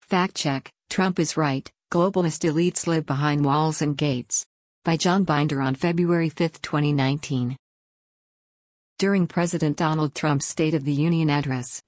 Fact check: Trump is right, globalist elites live behind walls and gates. By John Binder on February 5, 2019. During President Donald Trump's State of the Union address,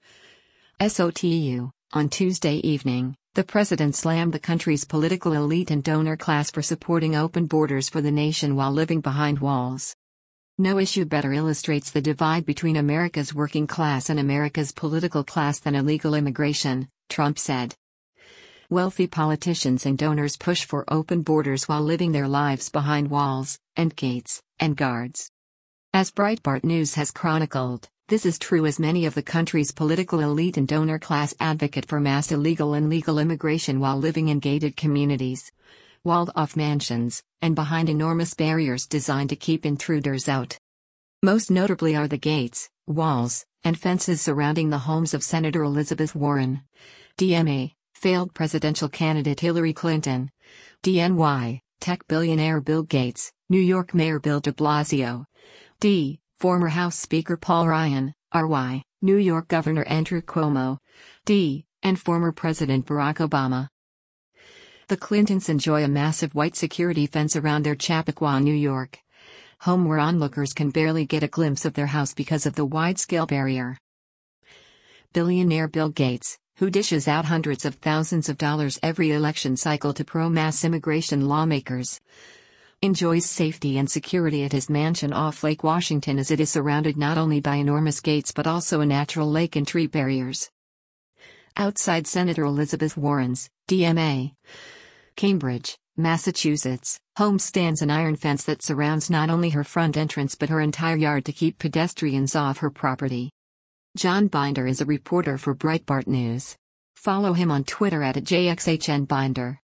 SOTU, on Tuesday evening, the president slammed the country's political elite and donor class for supporting open borders for the nation while living behind walls. No issue better illustrates the divide between America's working class and America's political class than illegal immigration, Trump said. Wealthy politicians and donors push for open borders while living their lives behind walls, and gates, and guards. As Breitbart News has chronicled, this is true as many of the country's political elite and donor class advocate for mass illegal and legal immigration while living in gated communities, walled-off mansions, and behind enormous barriers designed to keep intruders out. Most notably are the gates, walls, and fences surrounding the homes of Senator Elizabeth Warren, DMA, failed presidential candidate Hillary Clinton, DNY, tech billionaire Bill Gates, New York Mayor Bill de Blasio, D, former House Speaker Paul Ryan, RY, New York Governor Andrew Cuomo, D, and former President Barack Obama. The Clintons enjoy a massive white security fence around their Chappaqua, New York home where onlookers can barely get a glimpse of their house because of the wide-scale barrier. Billionaire Bill Gates, who dishes out hundreds of thousands of dollars every election cycle to pro-mass immigration lawmakers, enjoys safety and security at his mansion off Lake Washington as it is surrounded not only by enormous gates but also a natural lake and tree barriers. Outside Senator Elizabeth Warren's, DMA, Cambridge, Massachusetts, home stands an iron fence that surrounds not only her front entrance but her entire yard to keep pedestrians off her property. John Binder is a reporter for Breitbart News. Follow him on Twitter @JXHNBinder.